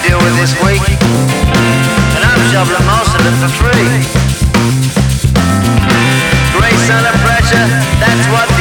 deal with this week, and I'm shoveling most of it for free. Grace under pressure, that's what